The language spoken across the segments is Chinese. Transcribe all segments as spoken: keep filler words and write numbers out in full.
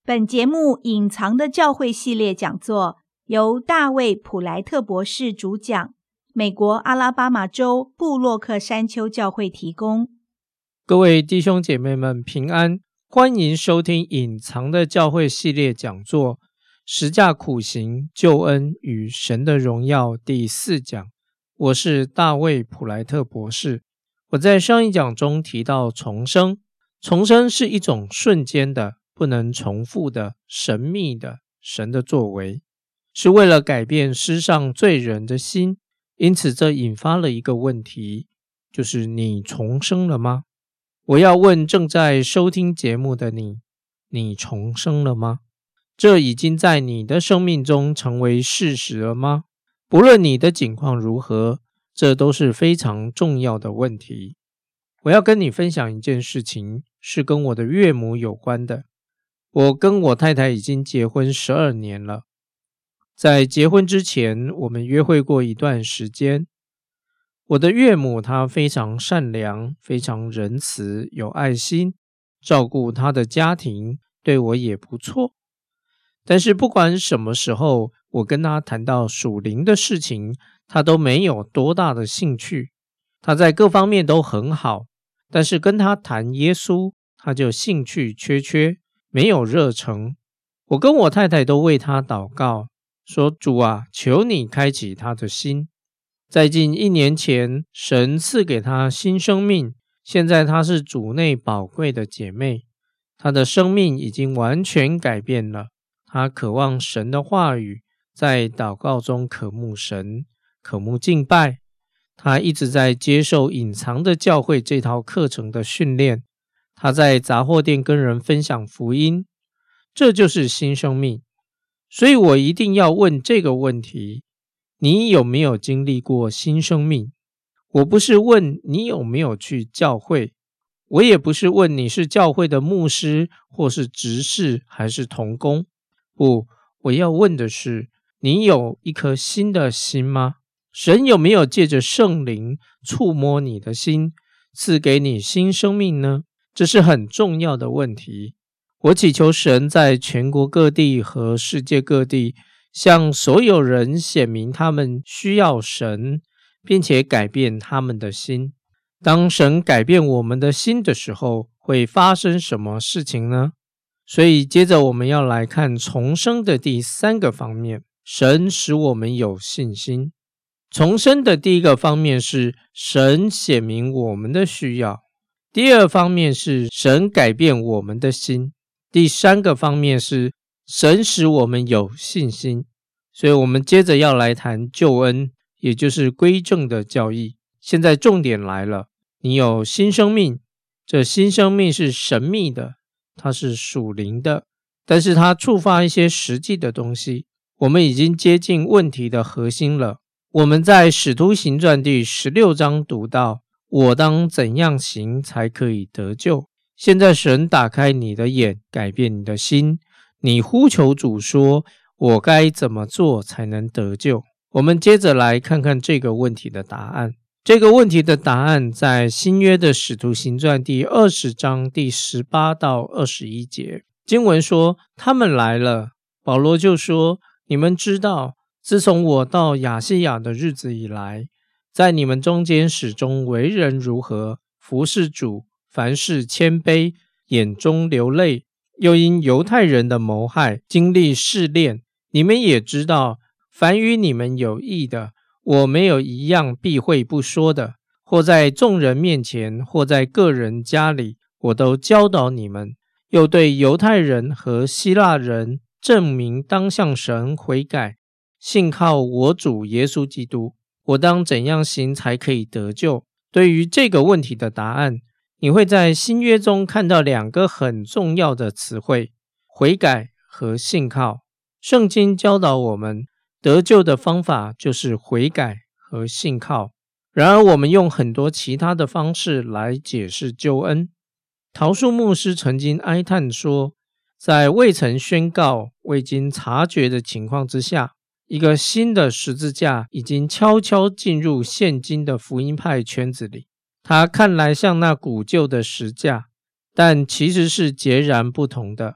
本节目隐藏的教会系列讲座由大卫·普莱特博士主讲，美国阿拉巴马州布洛克山丘教会提供。 各位弟兄姐妹们平安，欢迎收听隐藏的教会系列讲座十架苦行、救恩与神的荣耀第四讲。我是大卫·普莱特博士。我在上一讲中提到重生，重生是一种瞬间的、不能重复的、神秘的神的作为，是为了改变世上罪人的心。因此这引发了一个问题，就是你重生了吗？我要问正在收听节目的你，你重生了吗？这已经在你的生命中成为事实了吗？不论你的境况如何，这都是非常重要的问题。我要跟你分享一件事情，是跟我的岳母有关的。我跟我太太已经结婚十二年了，在结婚之前，我们约会过一段时间。我的岳母她非常善良，非常仁慈，有爱心，照顾她的家庭，对我也不错。但是不管什么时候，我跟她谈到属灵的事情，她都没有多大的兴趣。她在各方面都很好，但是跟她谈耶稣，她就兴趣缺缺，没有热诚。我跟我太太都为她祷告，说主啊，求你开启她的心。在近一年前，神赐给她新生命，现在她是主内宝贵的姐妹，她的生命已经完全改变了。她渴望神的话语，在祷告中渴慕神，渴慕敬拜。她一直在接受隐藏的教会这套课程的训练，她在杂货店跟人分享福音，这就是新生命。所以我一定要问这个问题，你有没有经历过新生命？我不是问你有没有去教会，我也不是问你是教会的牧师或是执事还是同工。不，我要问的是，你有一颗新的心吗？神有没有借着圣灵触摸你的心，赐给你新生命呢？这是很重要的问题。我祈求神在全国各地和世界各地向所有人显明他们需要神，并且改变他们的心。当神改变我们的心的时候，会发生什么事情呢？所以接着我们要来看重生的第三个方面，神使我们有信心。重生的第一个方面是神显明我们的需要，第二方面是神改变我们的心，第三个方面是神使我们有信心。所以我们接着要来谈救恩，也就是归正的教义。现在重点来了，你有新生命，这新生命是神秘的，它是属灵的，但是它触发一些实际的东西。我们已经接近问题的核心了。我们在使徒行传第十六章读到，我当怎样行才可以得救？现在神打开你的眼，改变你的心，你呼求主说，我该怎么做才能得救？我们接着来看看这个问题的答案。这个问题的答案在新约的使徒行传第二十章第十八到二十一节。经文说，他们来了，保罗就说，你们知道，自从我到亚细亚的日子以来，在你们中间始终为人如何，服侍主，凡事谦卑，眼中流泪，又因犹太人的谋害经历试炼。你们也知道，凡与你们有益的，我没有一样避讳不说的，或在众人面前，或在个人家里，我都教导你们，又对犹太人和希腊人证明当向神悔改，信靠我主耶稣基督。我当怎样行才可以得救？对于这个问题的答案，你会在新约中看到两个很重要的词汇，悔改和信靠。圣经教导我们，得救的方法就是悔改和信靠。然而我们用很多其他的方式来解释救恩。陶树牧师曾经哀叹说，在未曾宣告、未经察觉的情况之下，一个新的十字架已经悄悄进入现今的福音派圈子里。它看来像那古旧的石架，但其实是截然不同的。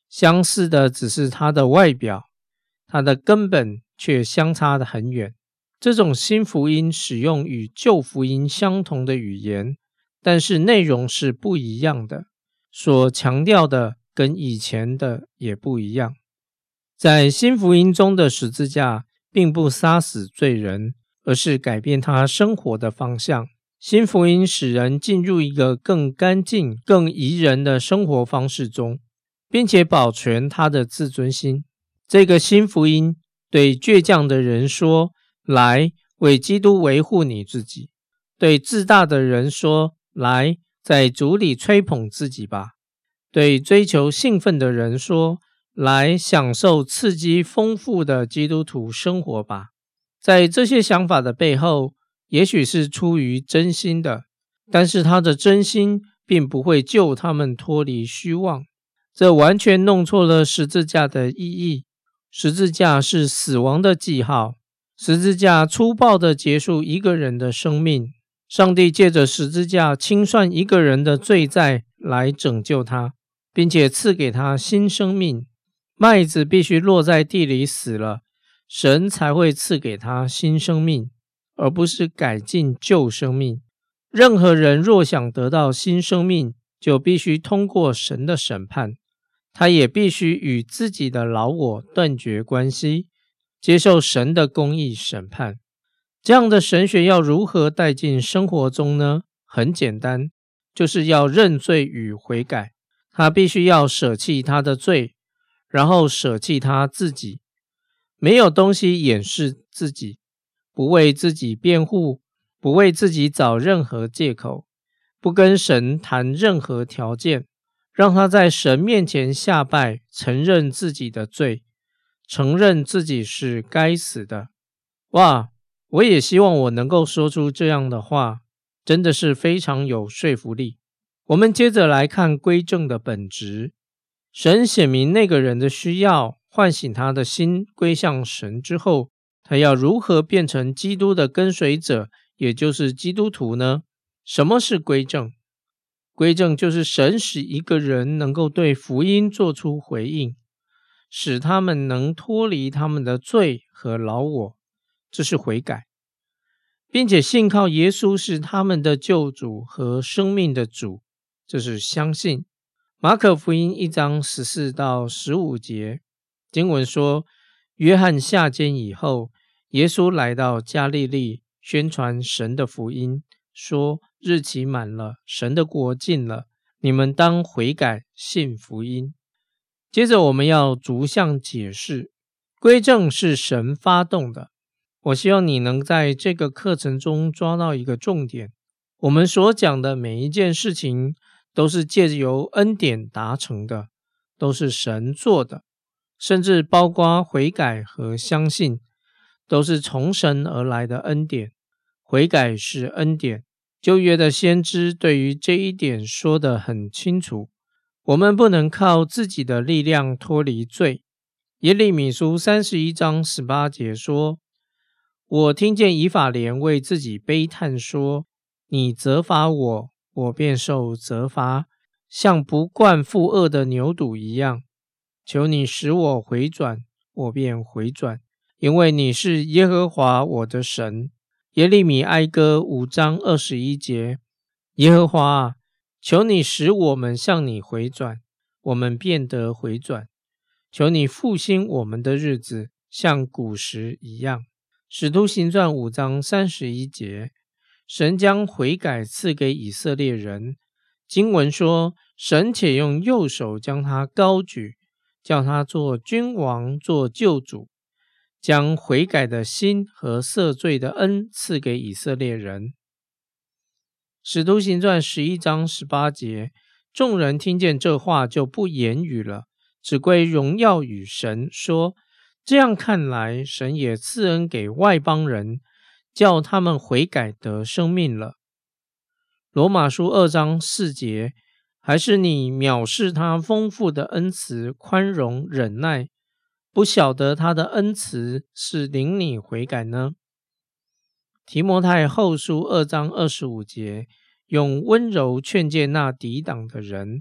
相似的只是它的外表，它的根本却相差得很远。这种新福音使用与旧福音相同的语言，但是内容是不一样的，所强调的跟以前的也不一样。在新福音中的十字架并不杀死罪人，而是改变他生活的方向。新福音使人进入一个更干净、更宜人的生活方式中，并且保全他的自尊心。这个新福音对倔强的人说，来，为基督维护你自己；对自大的人说，来，在主里吹捧自己吧；对追求兴奋的人说，来享受刺激丰富的基督徒生活吧。在这些想法的背后，也许是出于真心的，但是他的真心并不会救他们脱离虚妄。这完全弄错了十字架的意义。十字架是死亡的记号，十字架粗暴地结束一个人的生命。上帝借着十字架清算一个人的罪债来拯救他，并且赐给他新生命。麦子必须落在地里死了，神才会赐给他新生命，而不是改进旧生命。任何人若想得到新生命，就必须通过神的审判，他也必须与自己的老我断绝关系，接受神的公义审判。这样的神学要如何带进生活中呢？很简单，就是要认罪与悔改。他必须要舍弃他的罪，然后舍弃他自己。没有东西掩饰自己，不为自己辩护，不为自己找任何借口，不跟神谈任何条件，让他在神面前下拜，承认自己的罪，承认自己是该死的。哇，我也希望我能够说出这样的话，真的是非常有说服力。我们接着来看归正的本质。神显明那个人的需要，唤醒他的心归向神之后，他要如何变成基督的跟随者，也就是基督徒呢？什么是归正？归正就是神使一个人能够对福音做出回应，使他们能脱离他们的罪和老我，这是悔改，并且信靠耶稣是他们的救主和生命的主，这是相信。马可福音一章十四到十五节，经文说，约翰下监以后，耶稣来到加利利，宣传神的福音，说，日期满了，神的国近了，你们当悔改，信福音。接着我们要逐项解释，归正是神发动的。我希望你能在这个课程中抓到一个重点，我们所讲的每一件事情都是借由恩典达成的，都是神做的，甚至包括悔改和相信，都是从神而来的恩典。悔改是恩典，旧约的先知对于这一点说得很清楚，我们不能靠自己的力量脱离罪。耶利米书三十一章十八节说，我听见以法莲为自己悲叹说，你责罚我，我便受责罚，像不惯负恶的牛犊一样。求你使我回转，我便回转，因为你是耶和华我的神。耶利米哀歌五章二十一节，耶和华啊，求你使我们向你回转，我们便得回转。求你复兴我们的日子，像古时一样。使徒行传五章三十一节，神将悔改赐给以色列人。经文说，神且用右手将他高举，叫他做君王，做救主，将悔改的心和赦罪的恩赐给以色列人。使徒行传十一章十八节，众人听见这话就不言语了，只归荣耀与神，说，这样看来，神也赐恩给外邦人，叫他们悔改得生命了。罗马书二章四节，还是你藐视他丰富的恩慈、宽容、忍耐，不晓得他的恩慈是领你悔改呢？提摩太后书二章二十五节，用温柔劝诫那抵挡的人，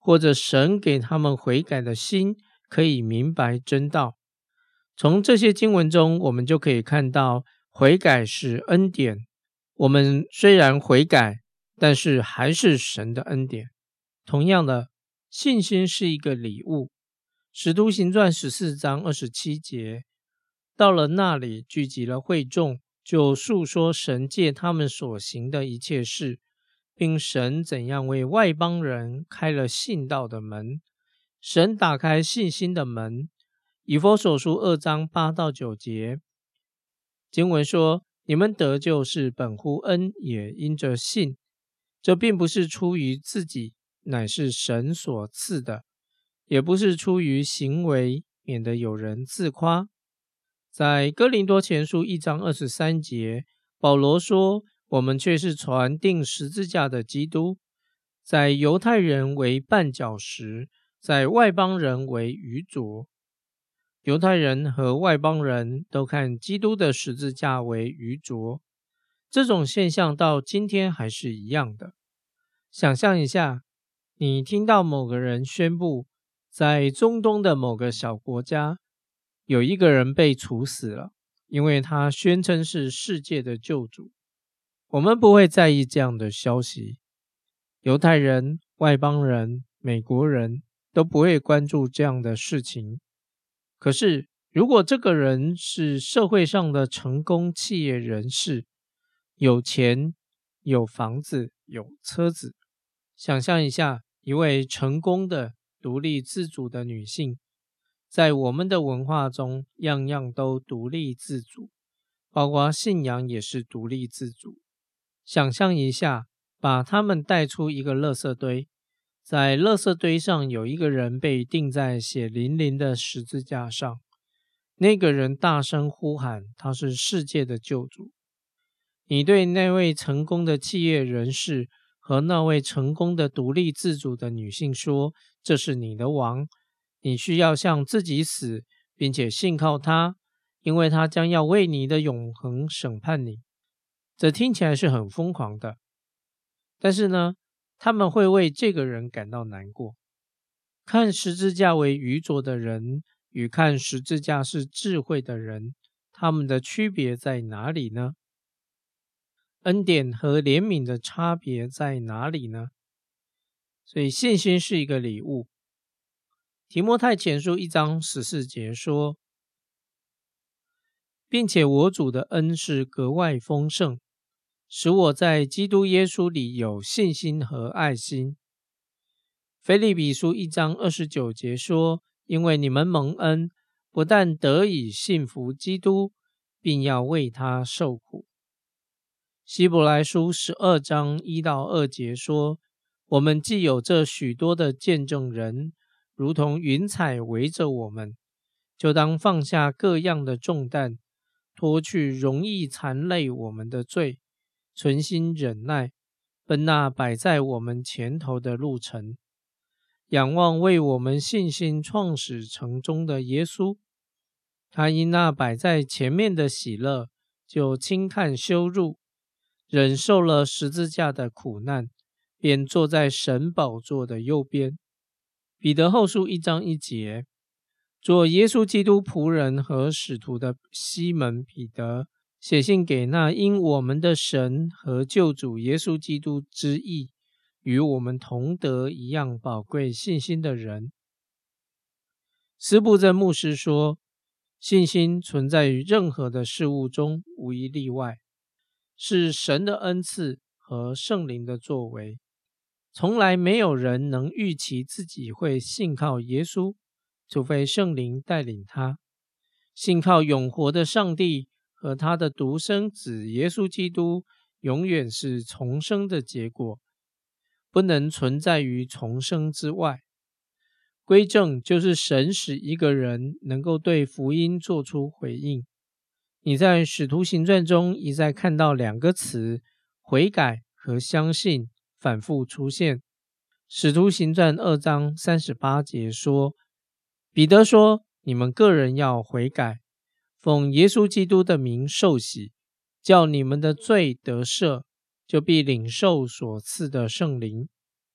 或者神给他们悔改的心，可以明白真道。从这些经文中，我们就可以看到悔改是恩典。我们虽然悔改，但是还是神的恩典。同样的，信心是一个礼物。使徒行传十四章二十七节，到了那里聚集了会众，就述说神借他们所行的一切事，并神怎样为外邦人开了信道的门。神打开信心的门。以弗所书二章八到九节，经文说，你们得救是本乎恩，也因着信。这并不是出于自己，乃是神所赐的，也不是出于行为，免得有人自夸。在哥林多前书一章二十三节，保罗说，我们却是传钉十字架的基督，在犹太人为绊脚石，在外邦人为愚拙。犹太人和外邦人都看基督的十字架为愚拙，这种现象到今天还是一样的。想象一下，你听到某个人宣布，在中东的某个小国家，有一个人被处死了，因为他宣称是世界的救主。我们不会在意这样的消息，犹太人、外邦人、美国人都不会关注这样的事情。可是，如果这个人是社会上的成功企业人士，有钱、有房子、有车子，想象一下，一位成功的、独立自主的女性，在我们的文化中，样样都独立自主，包括信仰也是独立自主。想象一下，把他们带出一个垃圾堆，在垃圾堆上有一个人被钉在血淋淋的十字架上，那个人大声呼喊，他是世界的救主。你对那位成功的企业人士和那位成功的独立自主的女性说，这是你的王，你需要向自己死，并且信靠他，因为他将要为你的永恒审判你。这听起来是很疯狂的，但是呢，他们会为这个人感到难过。看十字架为愚拙的人与看十字架是智慧的人，他们的区别在哪里呢？恩典和怜悯的差别在哪里呢？所以信心是一个礼物。提摩太前书一章十四节说，并且我主的恩是格外丰盛，使我在基督耶稣里有信心和爱心。腓立比书一章二十九节说，因为你们蒙恩，不但得以信服基督，并要为他受苦。希伯来书十二章一到二节说，我们既有这许多的见证人，如同云彩围着我们，就当放下各样的重担，脱去容易缠累我们的罪，存心忍耐，奔那摆在我们前头的路程，仰望为我们信心创始成终的耶稣。他因那摆在前面的喜乐，就轻看羞辱，忍受了十字架的苦难，便坐在神宝座的右边。彼得后书一章一节，做耶稣基督仆人和使徒的西门彼得，写信给那因我们的神和救主耶稣基督之义，与我们同得一样宝贵信心的人。司布真牧师说，信心存在于任何的事物中，无一例外，是神的恩赐和圣灵的作为。从来没有人能预期自己会信靠耶稣，除非圣灵带领他。信靠永活的上帝和他的独生子耶稣基督，永远是重生的结果，不能存在于重生之外。归正就是神使一个人能够对福音做出回应。你在使徒行传中一再看到两个词，悔改和相信反复出现。使徒行传二章三十八节说，彼得说，你们个人要悔改，奉耶稣基督的名受洗，叫你们的罪得赦，就必领受所赐的圣灵。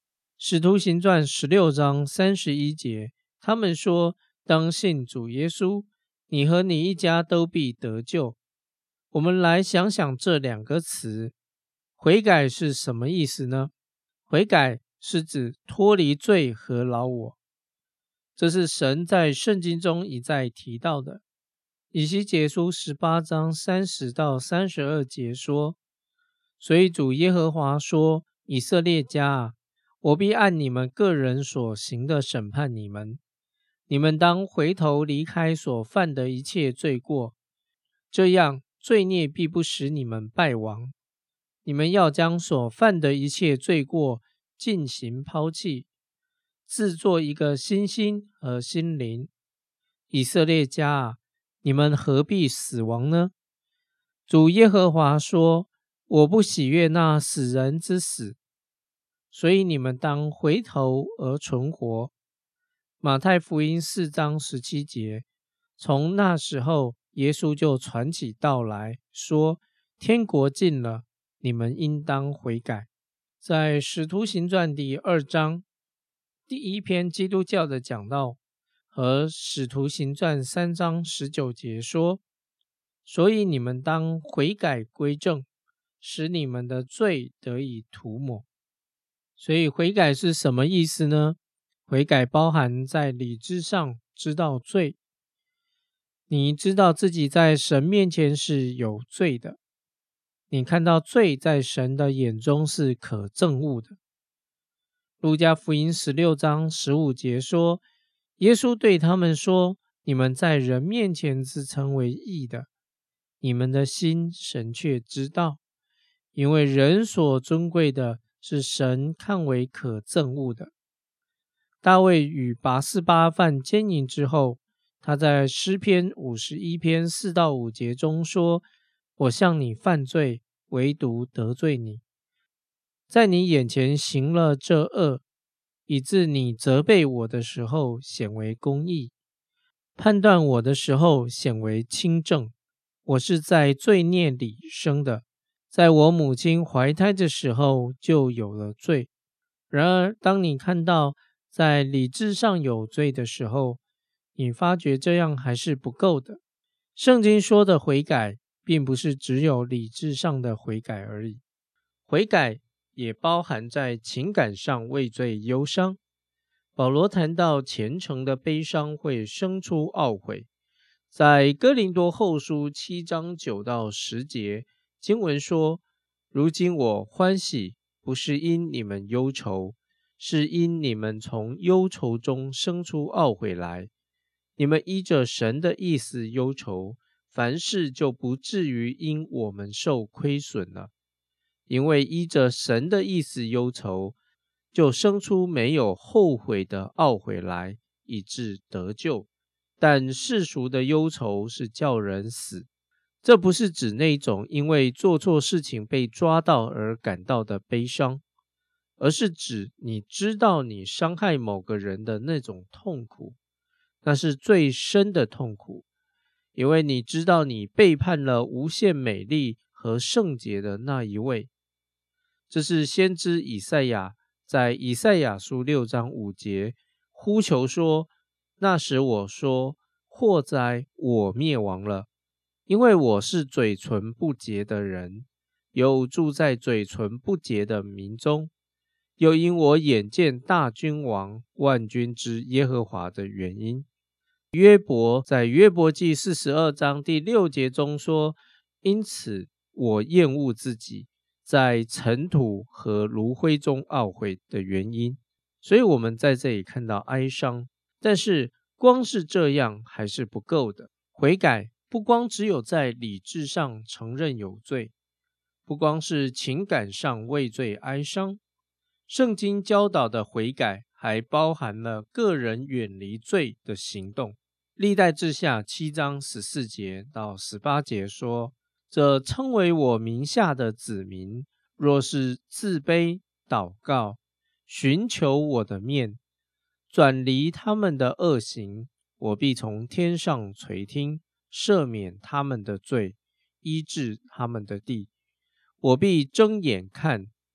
使徒行传十六章三十一节，他们说，当信主耶稣，你和你一家都必得救。我们来想想这两个词，悔改是什么意思呢？悔改是指脱离罪和老我，这是神在圣经中一再提到的。以西结书十八章三十到三十二节说，所以主耶和华说，以色列家啊，我必按你们个人所行的审判你们，你们当回头离开所犯的一切罪过，这样罪孽必不使你们败亡。你们要将所犯的一切罪过尽行抛弃，制作一个新心和心灵。以色列家啊，你们何必死亡呢？主耶和华说，我不喜悦那死人之死，所以你们当回头而存活。马太福音四章十七节，从那时候耶稣就传起道来说，天国近了，你们应当悔改。在使徒行传第二章第一篇基督教的讲道和使徒行传三章十九节说，所以你们当悔改归正，使你们的罪得以涂抹。所以悔改是什么意思呢？悔改包含在理智上知道罪，你知道自己在神面前是有罪的，你看到罪在神的眼中是可憎恶的。路加福音十六章十五节说，耶稣对他们说，你们在人面前自称为义的，你们的心神却知道，因为人所尊贵的是神看为可憎恶的。大卫与拔示巴犯奸淫之后，他在诗篇五十一篇四到五节中说，我向你犯罪，唯独得罪你，在你眼前行了这恶，以致你责备我的时候显为公义，判断我的时候显为清正。我是在罪孽里生的，在我母亲怀胎的时候就有了罪。然而当你看到在理智上有罪的时候，你发觉这样还是不够的。圣经说的悔改并不是只有理智上的悔改而已，悔改也包含在情感上为罪忧伤。保罗谈到虔诚的悲伤会生出懊悔，在哥林多后书七章九到十节，经文说，如今我欢喜，不是因你们忧愁，是因你们从忧愁中生出懊悔来。你们依着神的意思忧愁，凡事就不至于因我们受亏损了。因为依着神的意思忧愁，就生出没有后悔的懊悔来，以致得救。但世俗的忧愁是叫人死，这不是指那种因为做错事情被抓到而感到的悲伤，而是指你知道你伤害某个人的那种痛苦，那是最深的痛苦，因为你知道你背叛了无限美丽和圣洁的那一位。这是先知以赛亚在以赛亚书六章五节呼求说，那时我说，祸哉，我灭亡了，因为我是嘴唇不洁的人，有住在嘴唇不洁的民中，又因我眼见大君王万军之耶和华的原因。约伯在约伯记四十二章第六节中说，因此我厌恶自己，在尘土和炉灰中懊悔的原因。所以我们在这里看到哀伤，但是光是这样还是不够的。悔改不光只有在理智上承认有罪，不光是情感上为罪哀伤，圣经教导的悔改还包含了个人远离罪的行动。历代志下七章十四节到十八节说，这称为我名下的子民，若是自卑祷告，寻求我的面，转离他们的恶行，我必从天上垂听，赦免他们的罪，医治他们的地。我必睁眼看，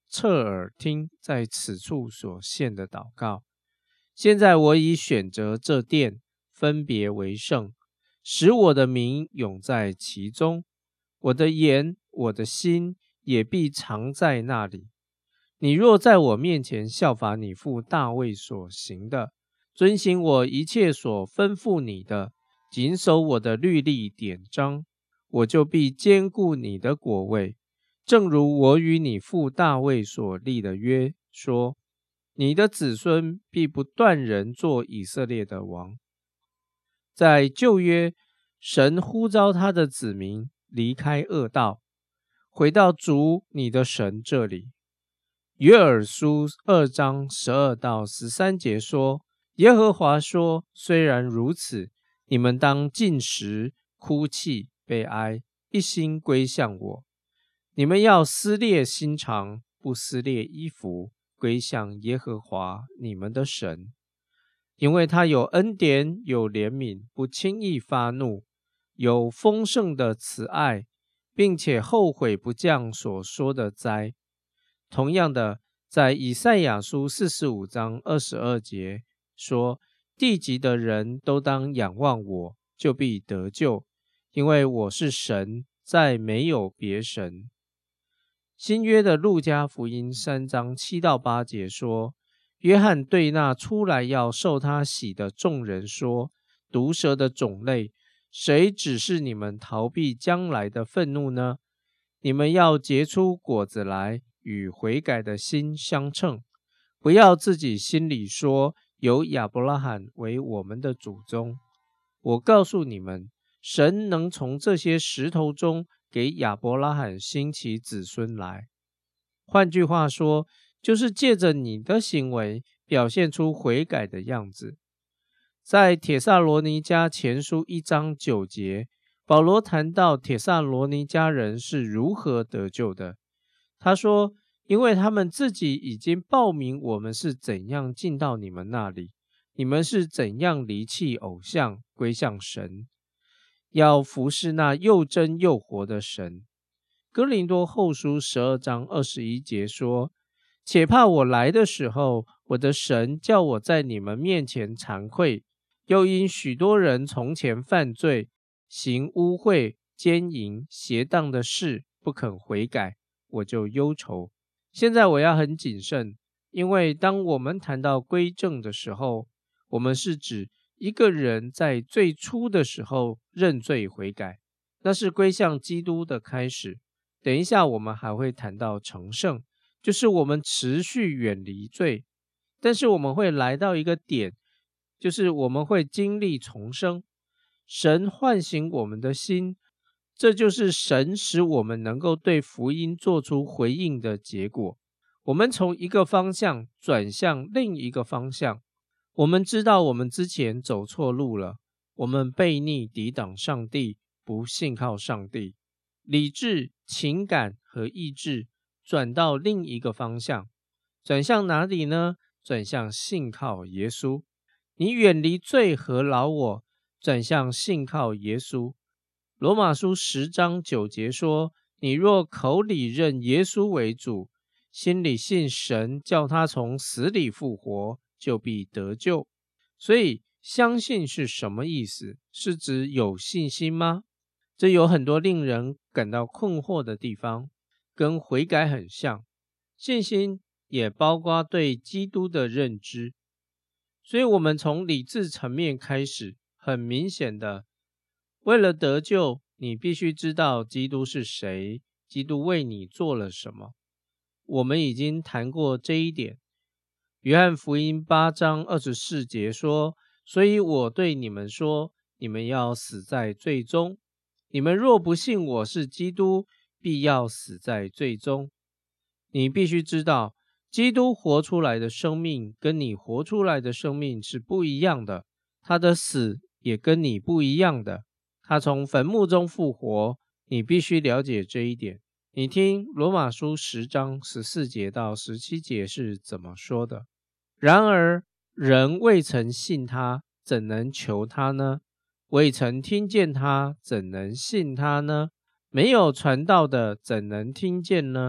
侧耳听在此处所献的祷告。现在我已选择这殿，分别为圣，使我的名永在其中，我的言，我的心也必常在那里。你若在我面前效法你父大卫所行的，遵行我一切所吩咐你的，谨守我的律例典章，我就必坚固你的国位，正如我与你父大卫所立的约，说你的子孙必不断人做以色列的王。在旧约，神呼召他的子民离开恶道，回到主你的神这里。约珥书二章十二到十三节说，耶和华说，虽然如此，你们当禁食、哭泣、悲哀，一心归向我。你们要撕裂心肠，不撕裂衣服，归向耶和华你们的神。因为他有恩典，有怜悯，不轻易发怒，有丰盛的慈爱，并且后悔不降所说的灾。同样的，在以赛亚书四十五章二十二节说，地极的人都当仰望我，就必得救，因为我是神，再没有别神。新约的路加福音三章七到八节说，约翰对那出来要受他洗的众人说，毒蛇的种类，谁指示你们逃避将来的愤怒呢？你们要结出果子来，与悔改的心相称，不要自己心里说，有亚伯拉罕为我们的祖宗。我告诉你们，神能从这些石头中给亚伯拉罕兴起子孙来。换句话说，就是借着你的行为表现出悔改的样子。在帖撒罗尼迦前书一章九节，保罗谈到帖撒罗尼迦人是如何得救的。他说，因为他们自己已经报明我们是怎样进到你们那里，你们是怎样离弃偶像，归向神，要服侍那又真又活的神。哥林多后书十二章二十一节说，且怕我来的时候，我的神叫我在你们面前惭愧，又因许多人从前犯罪，行污秽、奸淫、邪荡的事，不肯悔改，我就忧愁。现在我要很谨慎，因为当我们谈到归正的时候，我们是指一个人在最初的时候认罪悔改，那是归向基督的开始。等一下我们还会谈到成圣，就是我们持续远离罪，但是我们会来到一个点，就是我们会经历重生，神唤醒我们的心，这就是神使我们能够对福音做出回应的结果。我们从一个方向转向另一个方向，我们知道我们之前走错路了，我们悖逆抵挡上帝，不信靠上帝，理智、情感和意志转到另一个方向，转向哪里呢？转向信靠耶稣。你远离罪和老我，转向信靠耶稣。罗马书十章九节说，你若口里认耶稣为主，心里信神叫他从死里复活，就必得救。所以相信是什么意思？是指有信心吗？这有很多令人感到困惑的地方，跟悔改很像。信心也包括对基督的认知。所以我们从理智层面开始，很明显的，为了得救，你必须知道基督是谁，基督为你做了什么。我们已经谈过这一点。约翰福音八章二十四节说，所以我对你们说，你们要死在罪中。你们若不信我是基督，必要死在罪中。你必须知道，基督活出来的生命跟你活出来的生命是不一样的，他的死也跟你不一样的。他从坟墓中复活，你必须了解这一点。你听罗马书十章十四节到十七节是怎么说的。然而人未曾信他，怎能求他呢？未曾听见他，怎能信他呢？没有传道的，怎能听见呢？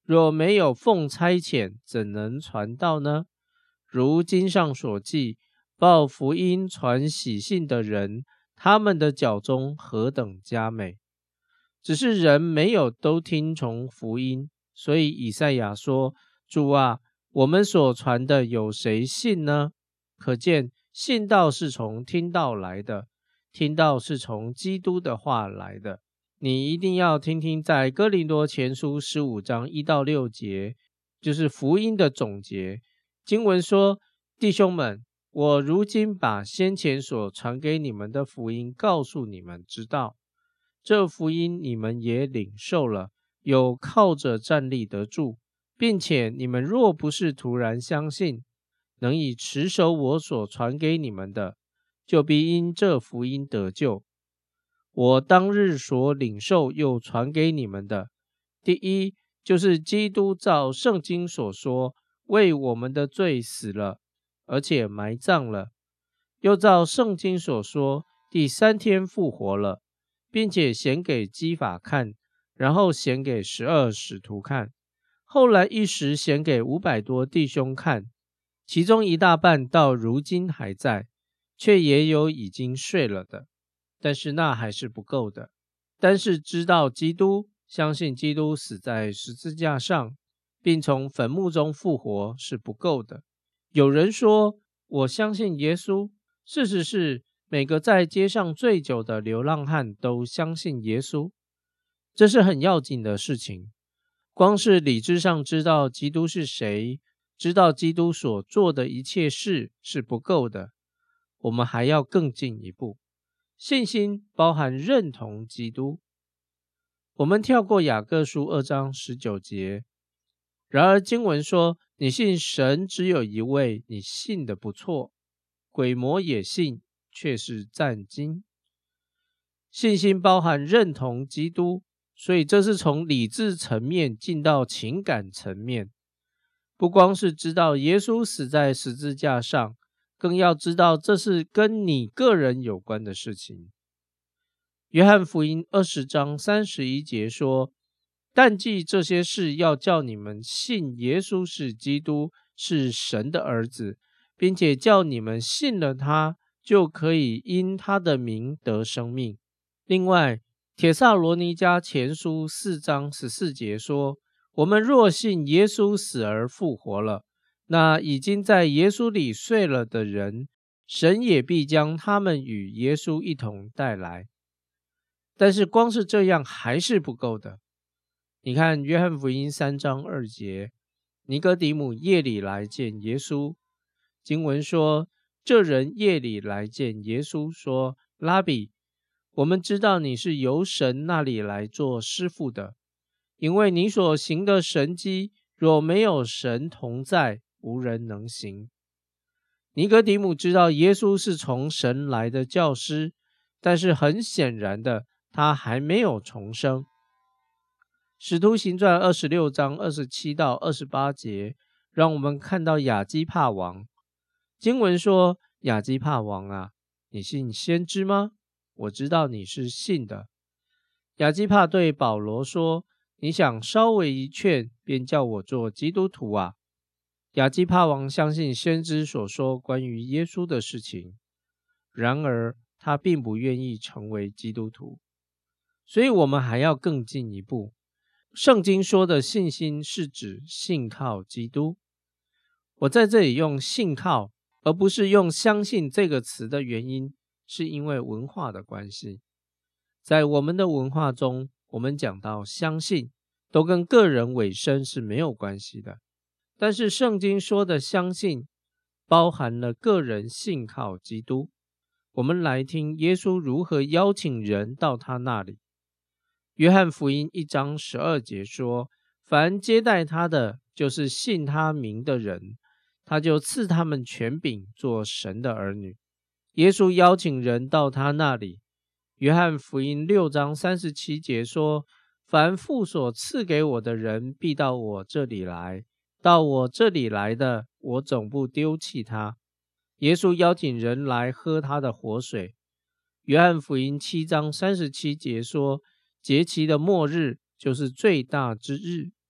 若没有奉差遣，怎能传道呢？如经上所记，报福音传喜信的人，他们的脚中何等佳美！只是人没有都听从福音，所以以赛亚说，主啊，我们所传的有谁信呢？可见信道是从听道来的，听道是从基督的话来的。你一定要听听在哥林多前书十五章一到六节，就是福音的总结。经文说，弟兄们，我如今把先前所传给你们的福音告诉你们知道，这福音你们也领受了，有靠着站立得住，并且你们若不是突然相信，能以持守我所传给你们的，就必因这福音得救。我当日所领受又传给你们的，第一，就是基督照圣经所说，为我们的罪死了，而且埋葬了，又照圣经所说，第三天复活了，并且显给基法看，然后显给十二使徒看，后来一时显给五百多弟兄看，其中一大半到如今还在，却也有已经睡了的。但是那还是不够的，单是知道基督，相信基督死在十字架上，并从坟墓中复活是不够的。有人说，我相信耶稣，事实是每个在街上醉酒的流浪汉都相信耶稣，这是很要紧的事情。光是理智上知道基督是谁，知道基督所做的一切事是不够的，我们还要更进一步。信心包含认同基督。我们跳过雅各书二章十九节，然而经文说，你信神只有一位，你信的不错，鬼魔也信，却是战惊。信心包含认同基督，所以这是从理智层面进到情感层面，不光是知道耶稣死在十字架上，更要知道这是跟你个人有关的事情。约翰福音二十章三十一节说，但记这些事要叫你们信耶稣是基督，是神的儿子，并且叫你们信了他，就可以因他的名得生命。另外，帖撒罗尼迦前书四章十四节说，我们若信耶稣死而复活了，那已经在耶稣里睡了的人，神也必将他们与耶稣一同带来。但是光是这样还是不够的。你看约翰福音三章二节，尼哥底母夜里来见耶稣，经文说，这人夜里来见耶稣说，拉比，我们知道你是由神那里来做师傅的，因为你所行的神迹，若没有神同在，无人能行。尼哥底母知道耶稣是从神来的教师，但是很显然的，他还没有重生。使徒行传二十六章二十七到二十八节，让我们看到亚基帕王。经文说，亚基帕王啊，你信先知吗？我知道你是信的。亚基帕对保罗说，你想稍微一劝，便叫我做基督徒啊？亚基帕王相信先知所说关于耶稣的事情，然而他并不愿意成为基督徒。所以我们还要更进一步。圣经说的信心是指信靠基督。我在这里用信靠，而不是用相信这个词的原因，是因为文化的关系。在我们的文化中，我们讲到相信，都跟个人委身是没有关系的。但是圣经说的相信，包含了个人信靠基督。我们来听耶稣如何邀请人到他那里。约翰福音一章十二节说，凡接待他的，就是信他名的人，他就赐他们权柄做神的儿女。耶稣邀请人到他那里。约翰福音六章三十七节说，凡父所赐给我的人，必到我这里来，到我这里来的，我总不丢弃他。耶稣邀请人来喝他的活水。约翰福音七章三十七节说，节期的末日就是最大之日。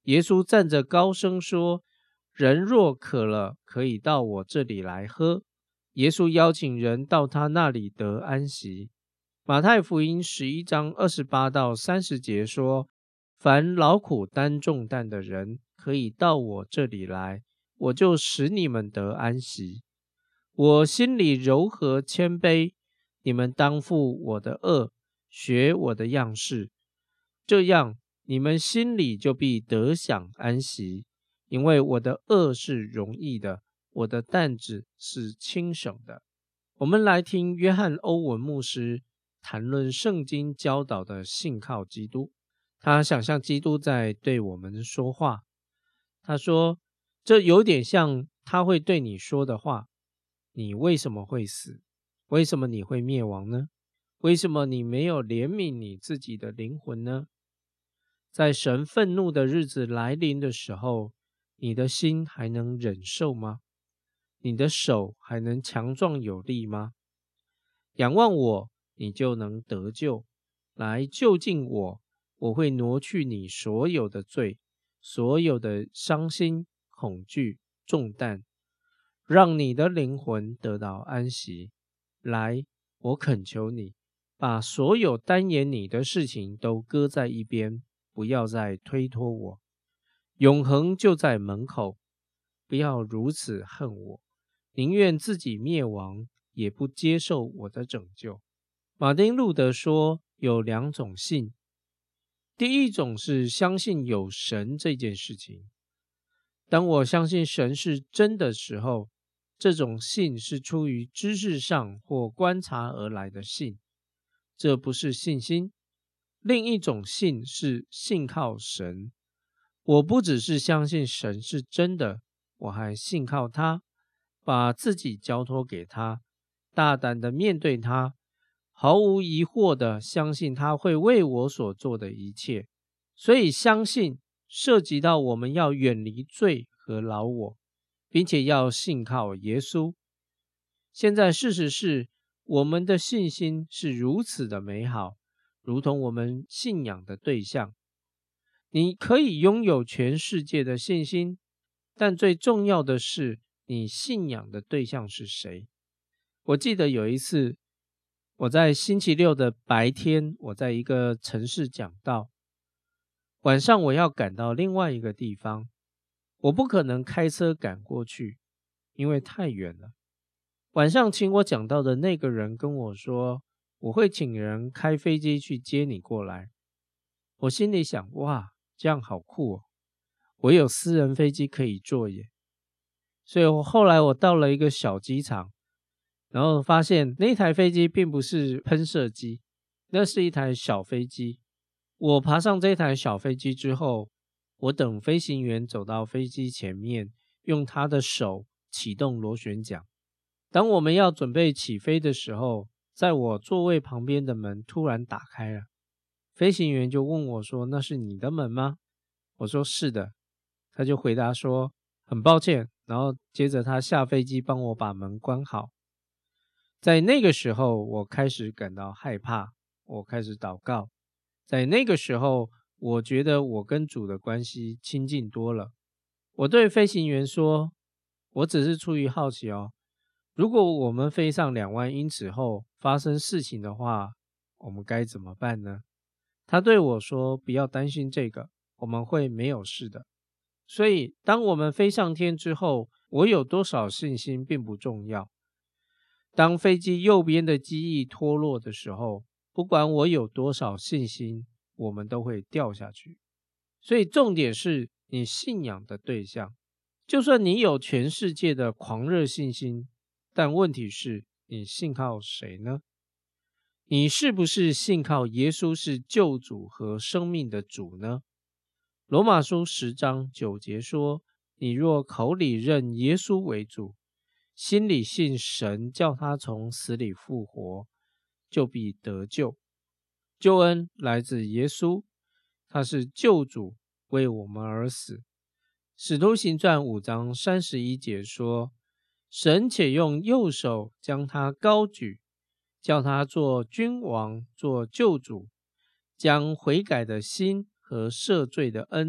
耶稣站着高声说，人若渴了，可以到我这里来喝。耶稣邀请人到他那里得安息。马太福音十一章二十八到三十节说，凡劳苦担重担的人，可以到我这里来，我就使你们得安息。我心里柔和谦卑，你们当负我的軛，学我的样式，这样你们心里就必得享安息。因为我的軛是容易的，我的担子是轻省的。我们来听约翰·欧文牧师谈论圣经教导的信靠基督。他想象基督在对我们说话。他说，这有点像他会对你说的话。你为什么会死？为什么你会灭亡呢？为什么你没有怜悯你自己的灵魂呢？在神愤怒的日子来临的时候，你的心还能忍受吗？你的手还能强壮有力吗？仰望我，你就能得救。来就近我，我会挪去你所有的罪，所有的伤心、恐惧、重担，让你的灵魂得到安息。来，我恳求你，把所有耽延你的事情都搁在一边，不要再推脱我。永恒就在门口，不要如此恨我，宁愿自己灭亡，也不接受我的拯救。马丁路德说，有两种信。第一种是相信有神这件事情。当我相信神是真的时候，这种信是出于知识上或观察而来的信，这不是信心。另一种信是信靠神。我不只是相信神是真的，我还信靠他，把自己交托给他，大胆的面对他，毫无疑惑的相信他会为我所做的一切。所以相信涉及到我们要远离罪和老我，并且要信靠耶稣。现在事实是，我们的信心是如此的美好，如同我们信仰的对象。你可以拥有全世界的信心，但最重要的是，你信仰的对象是谁？我记得有一次，我在星期六的白天，我在一个城市讲道，晚上我要赶到另外一个地方，我不可能开车赶过去，因为太远了。晚上请我讲道的那个人跟我说，我会请人开飞机去接你过来。我心里想，哇，这样好酷哦，我有私人飞机可以坐耶。所以我后来我到了一个小机场，然后发现那台飞机并不是喷射机，那是一台小飞机。我爬上这台小飞机之后，我等飞行员走到飞机前面，用他的手启动螺旋桨。当我们要准备起飞的时候，在我座位旁边的门突然打开了，飞行员就问我说，那是你的门吗？我说是的。他就回答说，很抱歉，然后接着他下飞机帮我把门关好。在那个时候，我开始感到害怕，我开始祷告。在那个时候，我觉得我跟主的关系亲近多了。我对飞行员说，我只是出于好奇哦，如果我们飞上两万英尺后发生事情的话，我们该怎么办呢？他对我说，不要担心这个，我们会没有事的。所以当我们飞上天之后，我有多少信心并不重要。当飞机右边的机翼脱落的时候，不管我有多少信心，我们都会掉下去。所以重点是你信仰的对象。就算你有全世界的狂热信心，但问题是你信靠谁呢？你是不是信靠耶稣是救主和生命的主呢？罗马书十章九节说，你若口里认耶稣为主，心里信神叫他从死里复活，就必得救。救恩来自耶稣，他是救主，为我们而死。使徒行传五章三十一节说，神且用右手将他高举，叫他做君王，做救主，将悔改的心和赦罪的恩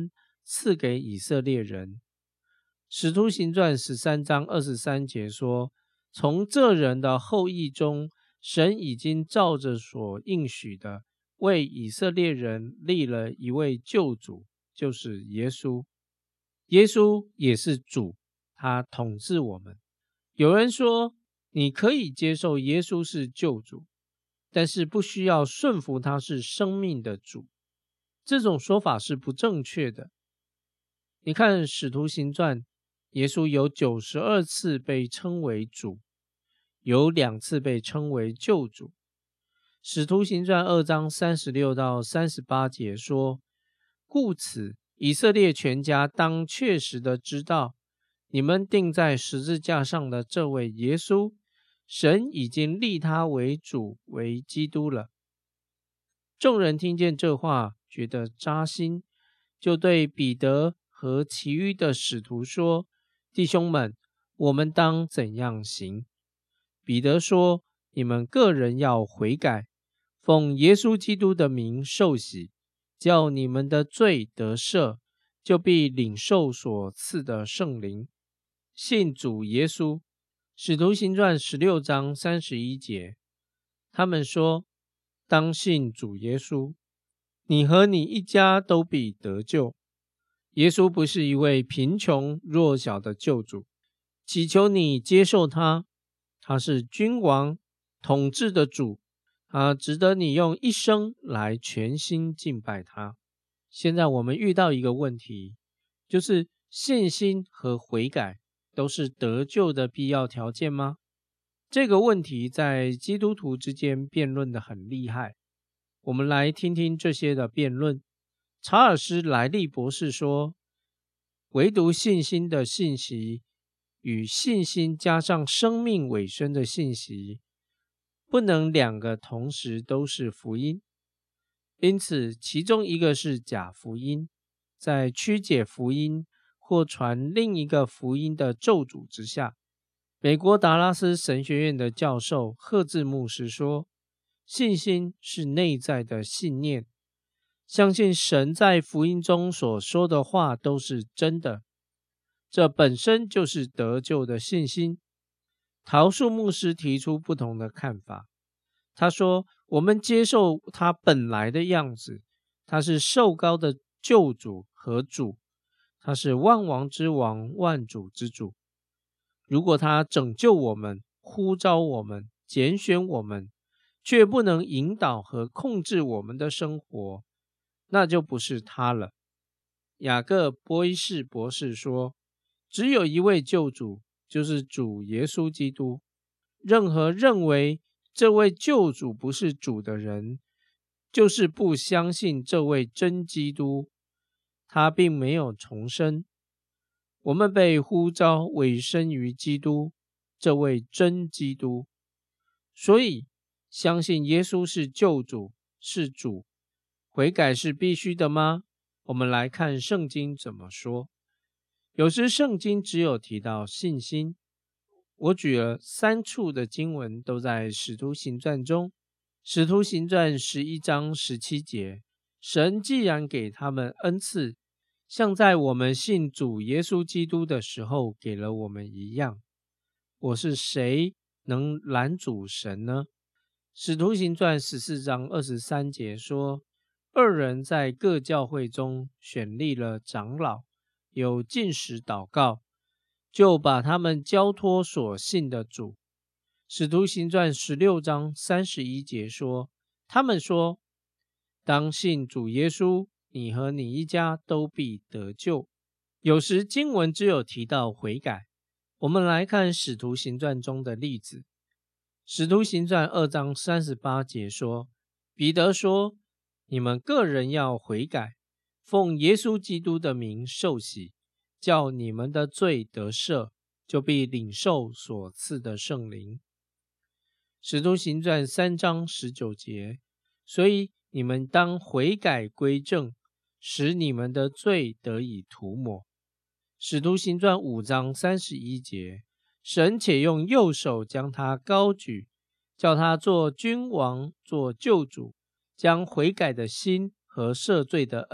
赐给以色列人。使徒行传十三章二十三节说，从这人的后裔中，神已经照着所应许的，为以色列人立了一位救主，就是耶稣。耶稣也是主，他统治我们。有人说，你可以接受耶稣是救主，但是不需要顺服他是生命的主。这种说法是不正确的。你看使徒行传，耶稣有九十二次被称为主，有两次被称为救主。使徒行传二章三十六到三十八节说，故此以色列全家当确实的知道，你们钉在十字架上的这位耶稣，神已经立他为主，为基督了。众人听见这话，觉得扎心，就对彼得和其余的使徒说，弟兄们，我们当怎样行？彼得说，你们个人要悔改，奉耶稣基督的名受洗，叫你们的罪得赦，就必领受所赐的圣灵。信主耶稣。使徒行传十六章三十一节，他们说，当信主耶稣，你和你一家都必得救。耶稣不是一位贫穷弱小的救主，祈求你接受他。他是君王统治的主，他值得你用一生来全心敬拜他。现在我们遇到一个问题，就是信心和悔改都是得救的必要条件吗？这个问题在基督徒之间辩论得很厉害。我们来听听这些的辩论。查尔斯·莱利博士说，唯独信心的信息与信心加上生命尾声的信息，不能两个同时都是福音，因此其中一个是假福音，在曲解福音或传另一个福音的咒诅之下。美国达拉斯神学院的教授赫兹牧师说，信心是内在的信念，相信神在福音中所说的话都是真的，这本身就是得救的信心。陶树牧师提出不同的看法，他说，我们接受他本来的样子，他是受膏的救主和主，他是万王之王，万主之主。如果他拯救我们，呼召我们，拣选我们，却不能引导和控制我们的生活，那就不是他了。雅各·波伊士博士说，只有一位救主，就是主耶稣基督。任何认为这位救主不是主的人，就是不相信这位真基督，他并没有重生。我们被呼召委身于基督，这位真基督。所以相信耶稣是救主，是主。悔改是必须的吗？我们来看圣经怎么说。有时圣经只有提到信心，我举了三处的经文都在使徒行传中。使徒行传十一章十七节，神既然给他们恩赐，像在我们信主耶稣基督的时候给了我们一样。我是谁能拦阻神呢？使徒行传十四章二十三节说，二人在各教会中选立了长老，有禁食祷告，就把他们交托所信的主。使徒行传十六章三十一节说，他们说，当信主耶稣，你和你一家都必得救。有时经文只有提到悔改。我们来看使徒行传中的例子。使徒行传二章三十八节说，彼得说，你们个人要悔改，奉耶稣基督的名受洗，叫你们的罪得赦，就必领受所赐的圣灵。使徒行传三章十九节，所以你们当悔改归正，使你们的罪得以涂抹。使徒行传五章三十一节，神且用右手将他高举，叫他做君王，做救主，将悔改的心和赦罪的恩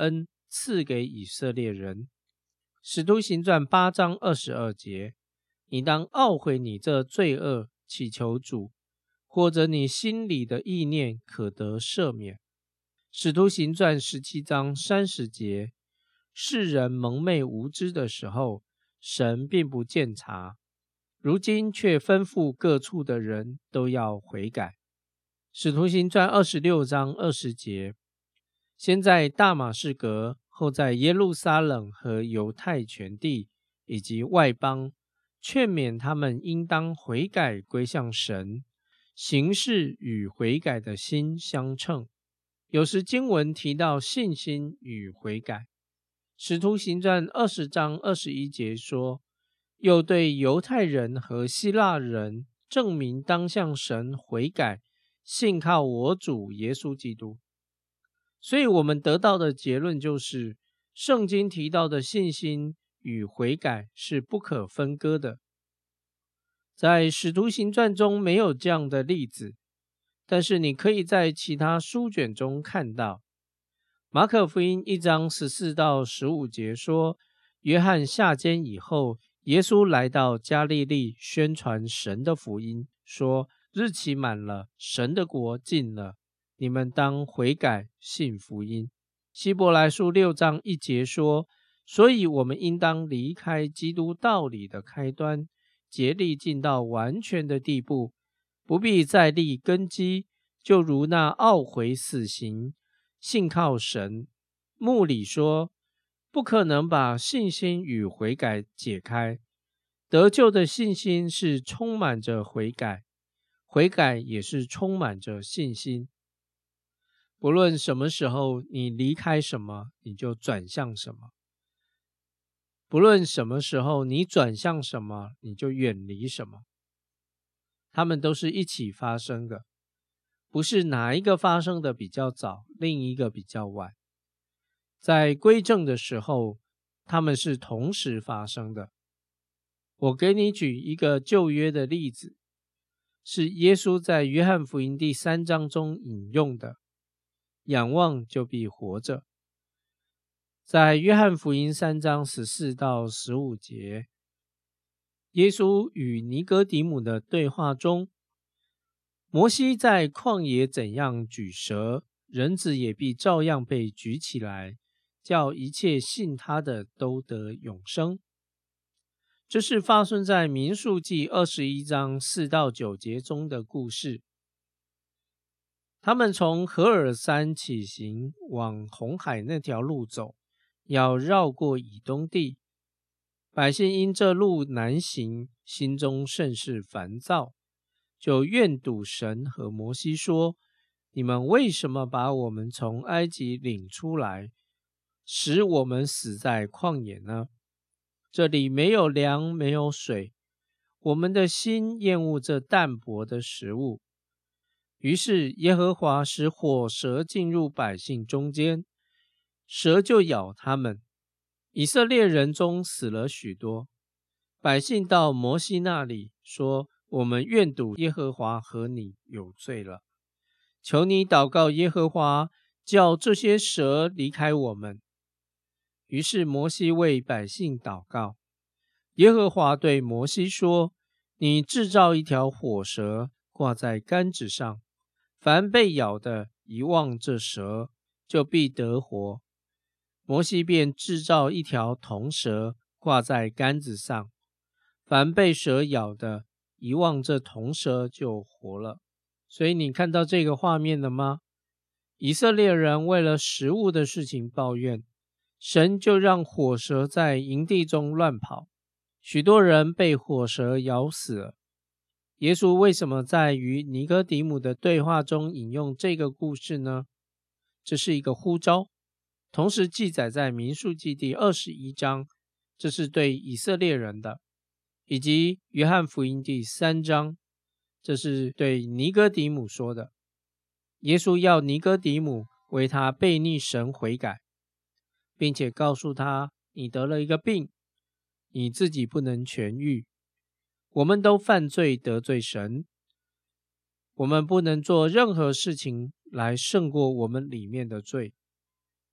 赐给以色列人。使徒行传八章二十二节，你当懊悔你这罪恶，祈求主，或者你心里的意念可得赦免。使徒行传十七章三十节，世人蒙昧无知的时候，神并不鉴察，如今却吩咐各处的人都要悔改。使徒行传二十六章二十节，先在大马士革，后在耶路撒冷和犹太全地以及外邦，劝勉他们应当悔改归向神，行事与悔改的心相称。有时经文提到信心与悔改。使徒行传二十章二十一节说，又对犹太人和希腊人证明当向神悔改，信靠我主耶稣基督。所以我们得到的结论就是，圣经提到的信心与悔改是不可分割的。在使徒行传中没有这样的例子，但是你可以在其他书卷中看到。马可福音一章十四到十五节说，约翰下监以后，耶稣来到加利利宣传神的福音，说日期满了，神的国近了，你们当悔改信福音。希伯来书六章一节说，所以我们应当离开基督道理的开端，竭力进到完全的地步，不必再立根基，就如那懊悔死刑信靠神。牧里说，不可能把信心与悔改解开，得救的信心是充满着悔改，悔改也是充满着信心。不论什么时候你离开什么，你就转向什么；不论什么时候你转向什么，你就远离什么。它们都是一起发生的，不是哪一个发生的比较早，另一个比较晚。在归正的时候，它们是同时发生的。我给你举一个旧约的例子，是耶稣在约翰福音第三章中引用的，仰望就必活着。在约翰福音三章十四到十五节，耶稣与尼哥底母的对话中，摩西在旷野怎样举蛇，人子也必照样被举起来，叫一切信他的都得永生。这是发生在民数记二十一章四到九节中的故事。他们从何尔山起行，往红海那条路走，要绕过以东地。百姓因这路难行，心中甚是烦躁，就怨赌神和摩西说，你们为什么把我们从埃及领出来，使我们死在旷野呢？这里没有粮，没有水，我们的心厌恶这淡薄的食物。于是耶和华使火蛇进入百姓中间，蛇就咬他们，以色列人中死了许多。百姓到摩西那里说，我们怨赌耶和华和你有罪了，求你祷告耶和华，叫这些蛇离开我们。于是摩西为百姓祷告，耶和华对摩西说，你制造一条火蛇，挂在杆子上，凡被咬的一望这蛇，就必得活。摩西便制造一条铜蛇，挂在杆子上，凡被蛇咬的一望这铜蛇就活了。所以你看到这个画面了吗？以色列人为了食物的事情抱怨，神就让火蛇在营地中乱跑，许多人被火蛇咬死了。耶稣为什么在与尼哥底母的对话中引用这个故事呢？这是一个呼召，同时记载在民数记第二十一章，这是对以色列人的，以及约翰福音第三章，这是对尼哥底母说的。耶稣要尼哥底母为他悖逆神悔改，并且告诉他，你得了一个病，你自己不能痊愈。我们都犯罪得罪神，我们不能做任何事情来胜过我们里面的罪。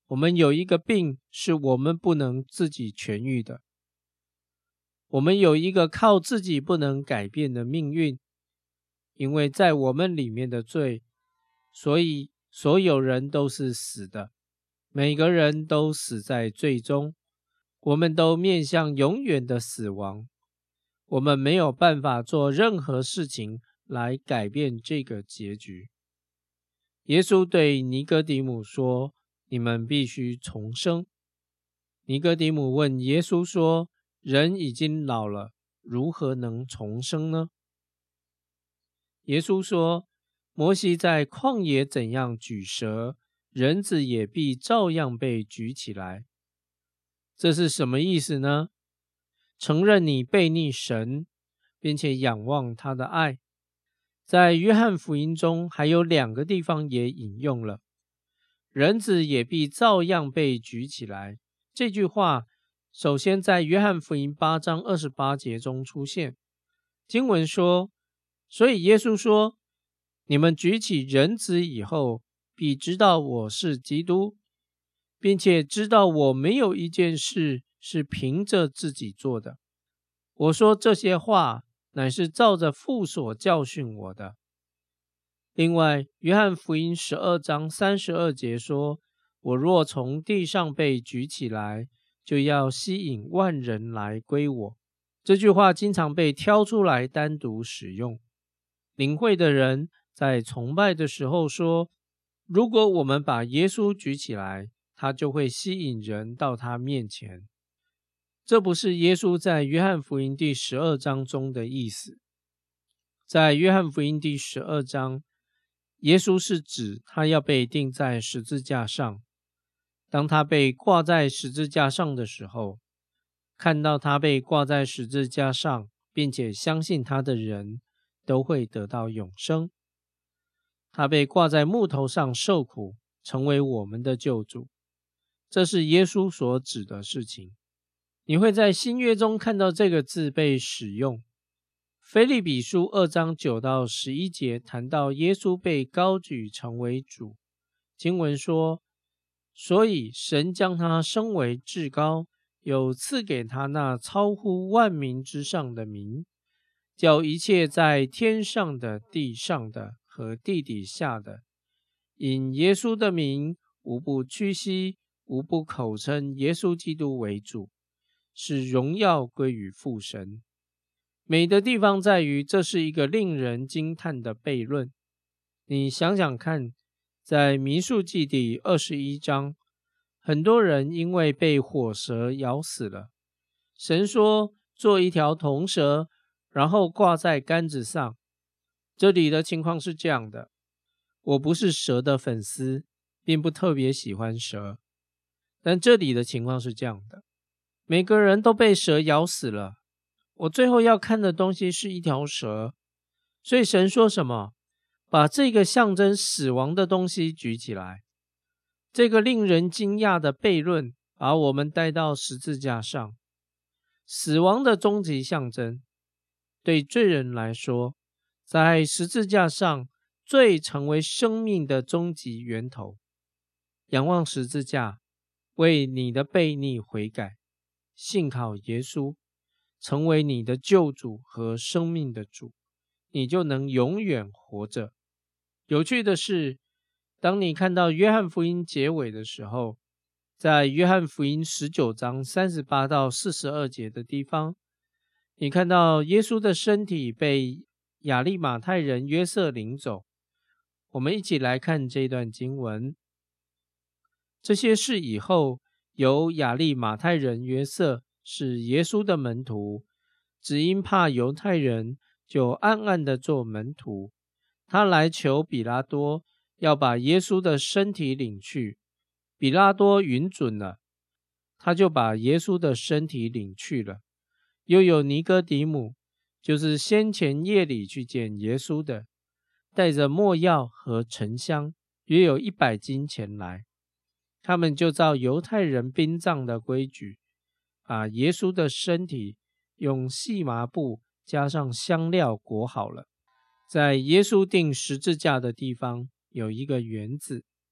我们有一个病是我们不能自己痊愈的，我们有一个靠自己不能改变的命运，因为在我们里面的罪，所以所有人都是死的，每个人都死在罪中，我们都面向永远的死亡，我们没有办法做任何事情来改变这个结局。耶稣对尼哥底母说，你们必须重生。尼哥底母问耶稣说，人已经老了，如何能重生呢？耶稣说，摩西在旷野怎样举蛇，人子也必照样被举起来。这是什么意思呢？承认你背逆神，并且仰望他的爱。在约翰福音中还有两个地方也引用了，人子也必照样被举起来。这句话首先在约翰福音八章二十八节中出现。经文说，所以耶稣说，你们举起人子以后，必知道我是基督，并且知道我没有一件事是凭着自己做的。我说这些话乃是照着父所教训我的。另外，约翰福音十二章三十二节说，我若从地上被举起来，就要吸引万人来归我。这句话经常被挑出来单独使用。领会的人在崇拜的时候说，如果我们把耶稣举起来，他就会吸引人到他面前。这不是耶稣在约翰福音第十二章中的意思。在约翰福音第十二章，耶稣是指他要被钉在十字架上。当他被挂在十字架上的时候，看到他被挂在十字架上，并且相信他的人都会得到永生。他被挂在木头上受苦，成为我们的救主。这是耶稣所指的事情。你会在新约中看到这个字被使用。腓立比书二章九到十一节谈到耶稣被高举成为主。经文说，所以神将他升为至高，有赐给他那超乎万民之上的名，叫一切在天上的、地上的和地底下的，因耶稣的名，无不屈膝，无不口称耶稣基督为主，使荣耀归于父神。美的地方在于，这是一个令人惊叹的悖论。你想想看，在民数记第二十一章，很多人因为被火蛇咬死了，神说做一条铜蛇，然后挂在杆子上。这里的情况是这样的，我不是蛇的粉丝，并不特别喜欢蛇，但这里的情况是这样的，每个人都被蛇咬死了，我最后要看的东西是一条蛇。所以神说什么？把这个象征死亡的东西举起来。这个令人惊讶的悖论把我们带到十字架上。死亡的终极象征，对罪人来说，在十字架上，罪成为生命的终极源头。仰望十字架，为你的悖逆悔改，信靠耶稣，成为你的救主和生命的主，你就能永远活着。有趣的是，当你看到约翰福音结尾的时候，在约翰福音十九章三十八到四十二节的地方，你看到耶稣的身体被亚利马太人约瑟领走。我们一起来看这段经文。这些事以后，由亚利马太人约瑟是耶稣的门徒，只因怕犹太人，就暗暗的做门徒。他来求比拉多，要把耶稣的身体领去。比拉多允准了，他就把耶稣的身体领去了。又有尼哥底母，就是先前夜里去见耶稣的，带着没药和沉香，约有一百斤前来。他们就照犹太人殡葬的规矩，把耶稣的身体用细麻布加上香料裹好了。在耶稣钉十字架的地方有一个园子，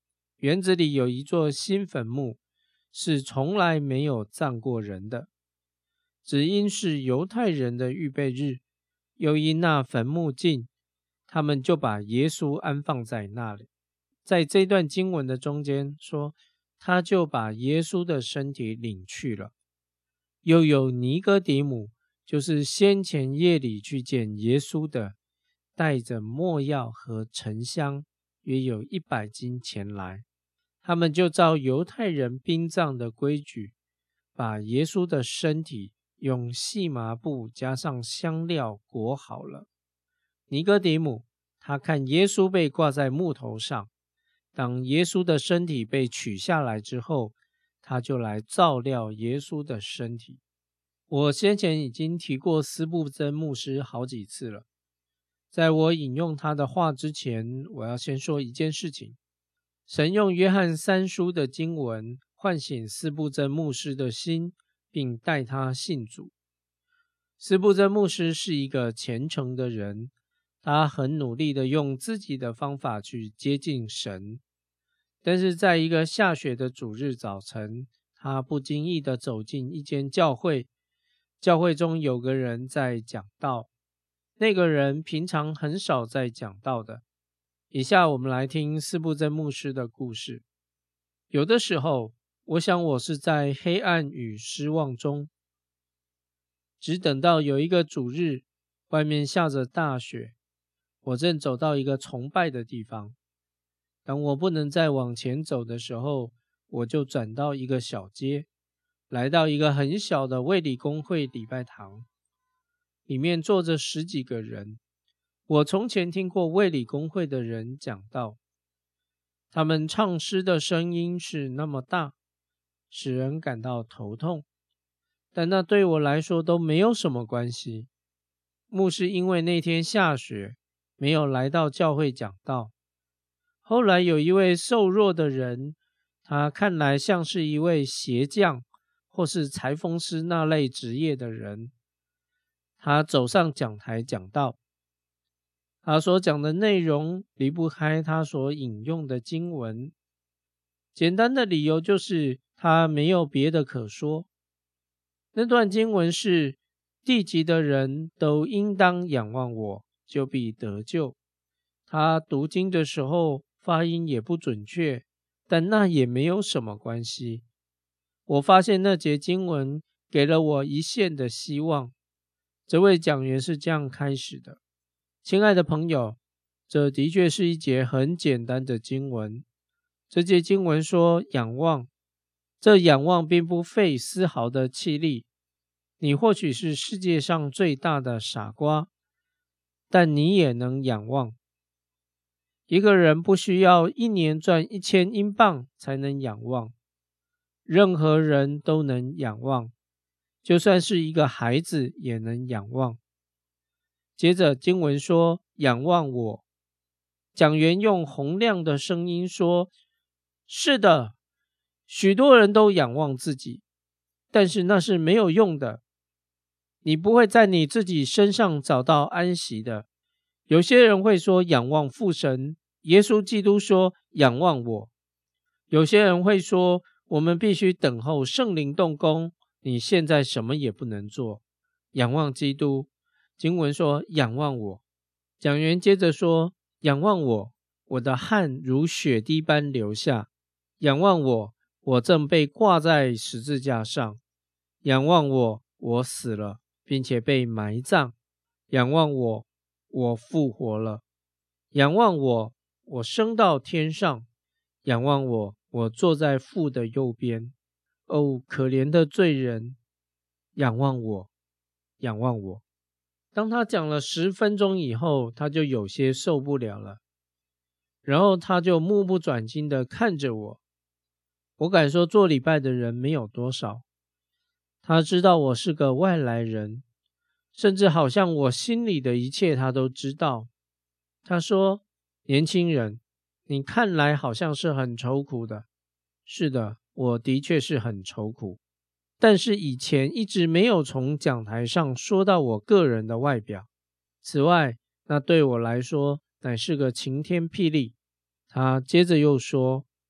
园子里有一座新坟墓，是从来没有葬过人的。只因是犹太人的预备日，又因那坟墓近，他们就把耶稣安放在那里。在这段经文的中间说，他就把耶稣的身体领去了。又有尼哥底母，就是先前夜里去见耶稣的，带着没药和沉香，约有一百斤前来。他们就照犹太人殡葬的规矩，把耶稣的身体用细麻布加上香料裹好了。尼哥底母，他看耶稣被挂在木头上，当耶稣的身体被取下来之后，他就来照料耶稣的身体。我先前已经提过司布真牧师好几次了，在我引用他的话之前，我要先说一件事情。神用约翰三书的经文唤醒司布真牧师的心，并带他信主。司布真牧师是一个虔诚的人，他很努力的用自己的方法去接近神。但是在一个下雪的主日早晨，他不经意的走进一间教会，教会中有个人在讲道，那个人平常很少在讲道的。以下我们来听司布真牧师的故事。有的时候，我想我是在黑暗与失望中，只等到有一个主日，外面下着大雪，我正走到一个崇拜的地方。当我不能再往前走的时候，我就转到一个小街，来到一个很小的卫理公会礼拜堂，里面坐着十几个人。我从前听过卫理公会的人讲道，他们唱诗的声音是那么大，使人感到头痛，但那对我来说都没有什么关系。牧师因为那天下雪，没有来到教会讲道。后来有一位瘦弱的人，他看来像是一位鞋匠或是裁缝师那类职业的人，他走上讲台讲道。他所讲的内容离不开他所引用的经文，简单的理由就是他没有别的可说。那段经文是：地极的人都应当仰望我，就必得救。他读经的时候发音也不准确，但那也没有什么关系。我发现那节经文给了我一线的希望。这位讲员是这样开始的：亲爱的朋友，这的确是一节很简单的经文。这节经文说仰望，这仰望并不费丝毫的气力。你或许是世界上最大的傻瓜，但你也能仰望。一个人不需要一年赚一千英镑才能仰望，任何人都能仰望，就算是一个孩子也能仰望。接着经文说仰望我，讲员用洪亮的声音说，是的，许多人都仰望自己，但是那是没有用的。你不会在你自己身上找到安息的。有些人会说仰望父神，耶稣基督说仰望我。有些人会说我们必须等候圣灵动工，你现在什么也不能做。仰望基督，经文说仰望我。讲员接着说，仰望我，我的汗如血滴般流下。仰望我，我正被挂在十字架上。仰望我，我死了，并且被埋葬。仰望我，我复活了。仰望我，我升到天上。仰望我，我坐在父的右边。哦，可怜的罪人，仰望我，仰望我。当他讲了十分钟以后，他就有些受不了了，然后他就目不转睛地看着我。我敢说做礼拜的人没有多少。他知道我是个外来人，甚至好像我心里的一切他都知道。他说，年轻人，你看来好像是很愁苦的。是的，我的确是很愁苦，但是以前一直没有从讲台上说到我个人的外表。此外，那对我来说乃是个晴天霹雳。他接着又说，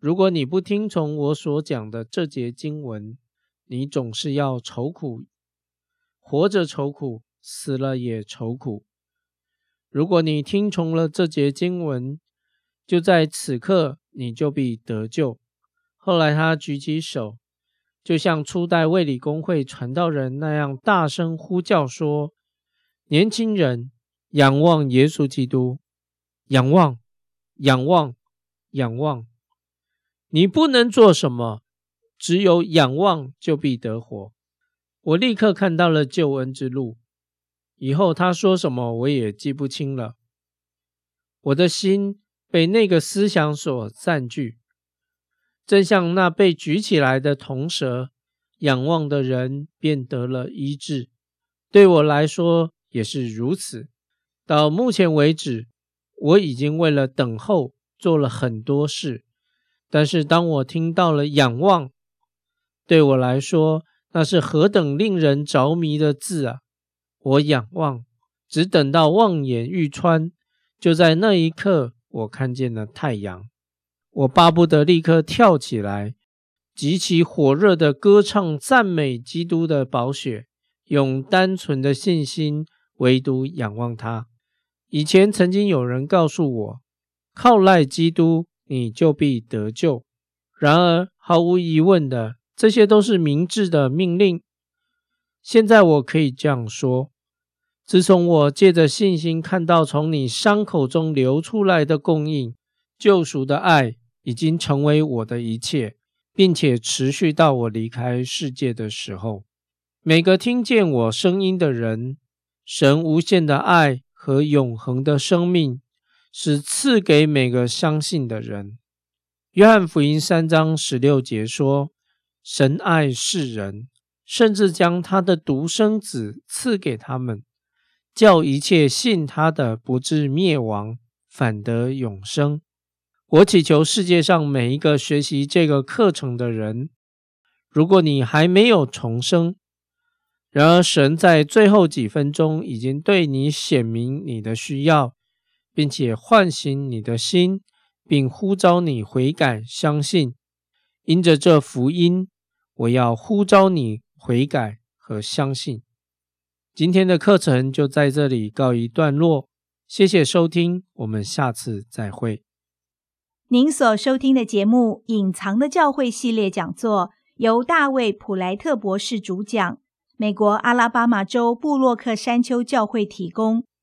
如果你不听从我所讲的这节经文，你总是要愁苦，活着愁苦，死了也愁苦。如果你听从了这节经文，就在此刻你就必得救。后来他举起手，就像初代卫理公会传道人那样大声呼叫说，年轻人，仰望耶稣基督，仰望，仰望，仰望。你不能做什么，只有仰望就必得活。我立刻看到了救恩之路，以后他说什么我也记不清了。我的心被那个思想所占据，正像那被举起来的铜蛇，仰望的人便得了医治。对我来说也是如此。到目前为止，我已经为了等候做了很多事，但是当我听到了仰望，对我来说那是何等令人着迷的字啊！我仰望，只等到望眼欲穿，就在那一刻我看见了太阳。我巴不得立刻跳起来，极其火热的歌唱赞美基督的宝血，用单纯的信心唯独仰望他。以前曾经有人告诉我，靠赖基督你就必得救。然而毫无疑问的，这些都是明智的命令。现在我可以这样说，自从我借着信心看到从你伤口中流出来的供应，救赎的爱已经成为我的一切，并且持续到我离开世界的时候。每个听见我声音的人，神无限的爱和永恒的生命是赐给每个相信的人。约翰福音三章十六节说，神爱世人，甚至将他的独生子赐给他们，叫一切信他的不至灭亡，反得永生。我祈求世界上每一个学习这个课程的人，如果你还没有重生，然而神在最后几分钟已经对你显明你的需要，并且唤醒你的心，并呼召你悔改相信。因着这福音，我要呼召你悔改和相信。今天的课程就在这里告一段落，谢谢收听，我们下次再会。 您所收听的节目《隐藏的教会》系列讲座，由大卫·普莱特博士主讲，美国阿拉巴马州布洛克山丘教会提供。